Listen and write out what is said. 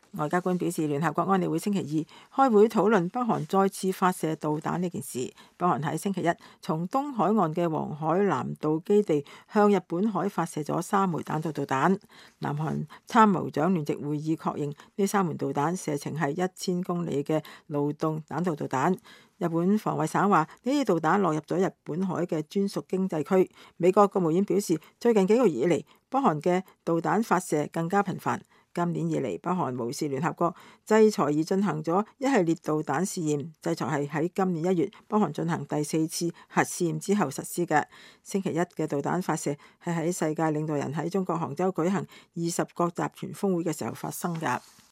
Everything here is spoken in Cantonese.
外交官表示，聯合國安理會星期二開會討論北韓再次發射導彈呢件事。北韓喺星期一從東海岸嘅黃海南道基地向日本海發射咗3枚彈道導彈。南韓參謀長聯席會議確認呢3枚導彈射程係1000公里嘅勞動彈道導彈。日本防衛省話呢啲導彈落入咗日本海嘅專屬經濟區。美國國務院表示，最近幾個月以嚟，北韓嘅導彈發射更加頻繁。今年以嚟，北韓無視聯合國制裁而進行咗一系列導彈試驗。制裁係喺今年1月北韓進行第4次核試驗之後實施嘅。星期一嘅導彈發射係喺世界領導人喺中國杭州舉行20國集團峰會嘅時候發生㗎。